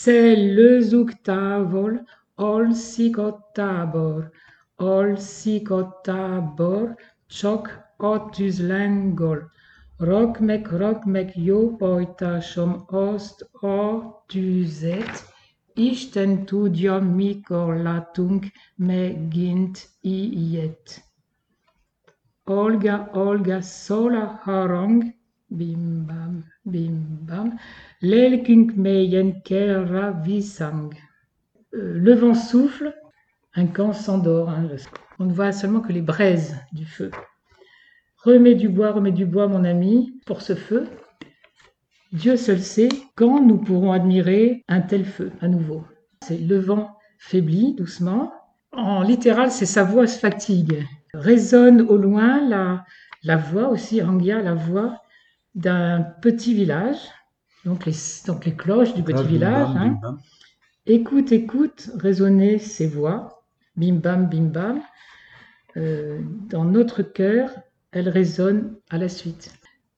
C'est le zouk-tabor, ol sikot-tabor, chok otus lengol, rok mek jo poita shom ost otuzet, isten tudiom mikor latung me gint iet. Olga, sola harong, bim bam, lelkünk meyen kera visang. Le vent souffle, un camp s'endort. On ne voit seulement que les braises du feu. Remets du bois, mon ami, pour ce feu. Dieu seul sait quand nous pourrons admirer un tel feu à nouveau. C'est le vent faiblit doucement. En littéral, c'est sa voix se fatigue. Résonne au loin la voix aussi, Rangia, la voix d'un petit village, donc les cloches du petit village. Bim bam. Écoute, résonner ces voix, bim bam. Dans notre cœur, elles résonnent à la suite.